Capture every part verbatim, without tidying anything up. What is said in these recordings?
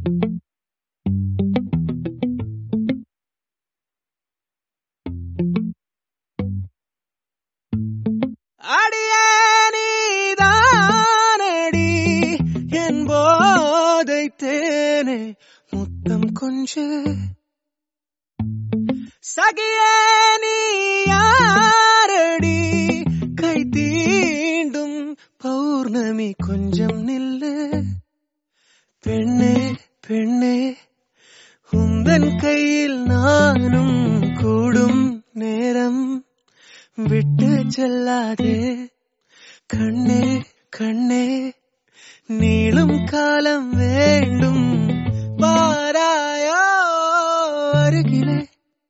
தேனே முத்தம் கொஞ்சு சகியே நீ யாரடி கை தீண்டும் பௌர்ணமி கொஞ்சம் நில்லு பெண்ணே பெண்ணே உந்தன் கையில் நானும் கூடும் நேரம் விட்டு செல்லாதே கண்ணே கண்ணே நீளும் காலம் வேண்டும் வாராயோ அருகிலே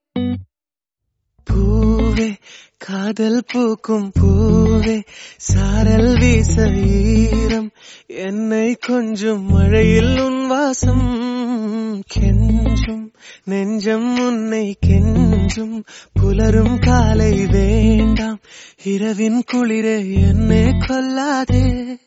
பூவே காதல் பூக்கும் பூவே சாரல் வீச ஈரம் என்னை கொஞ்சம் மழையில் உன் வாசம் கெஞ்சும் நெஞ்சம் உன்னை கெஞ்சும் புலரும் காலை வேண்டாம் இரவின் குளிரே என்னை கொல்லாதே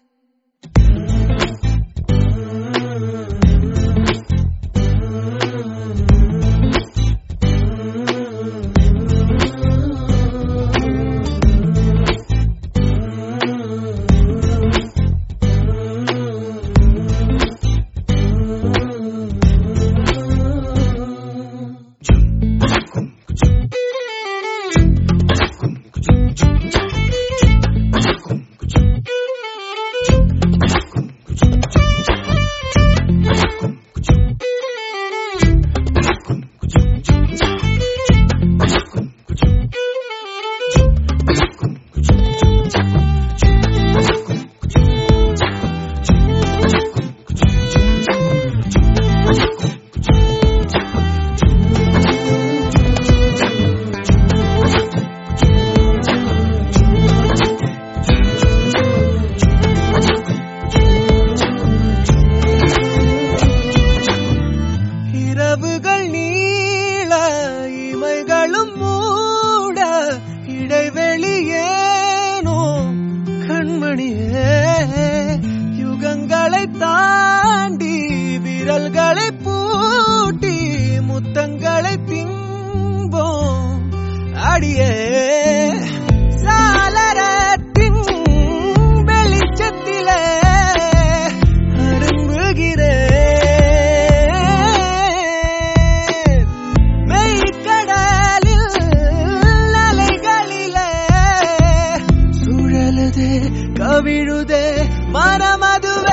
யுகங்களை தாண்டி விரல்களை பூட்டி முத்தங்களை திம்போம் அடியே சாளரத்தின் வெளிச்சத்திலே அரும்புகிறேன் மெய்க்கடலில் அலைகளிலே சுழலுதே கவிழுதே மனமதுவே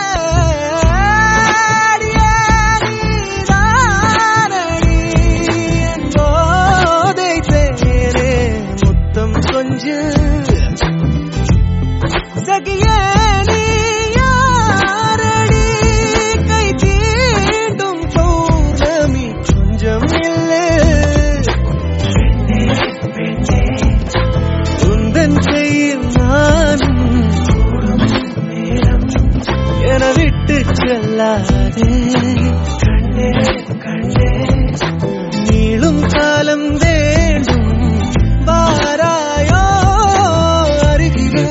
போதை தேரே முத்தம் கொஞ்சு சகியே நீ யாரடி கை தீண்டும் பௌர்ணமி கொஞ்சம் இல்லை உந்தன் கையில் நானும் என விட்டு செல்லாதே கண்ணே கண்ணே நீளும் காலம் வேண்டும் வாராயோ அருகிலே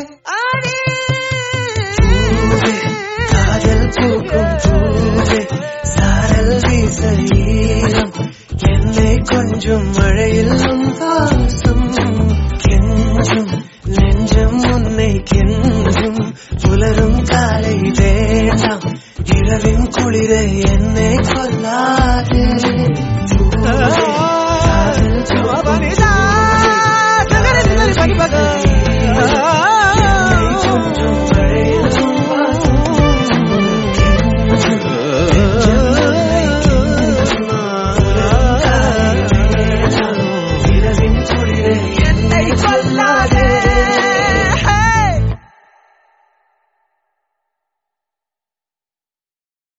காதல் பூக்கும் பூவே சாரல் வீச ஈரம் என்னை கொஞ்சம் மழையில் வாசம் கெஞ்சும் நெஞ்சம் உன்னை கெஞ்சும் புலரும் காலை வேண்டாம் இரவின் குளிரை என்னை கொல்லா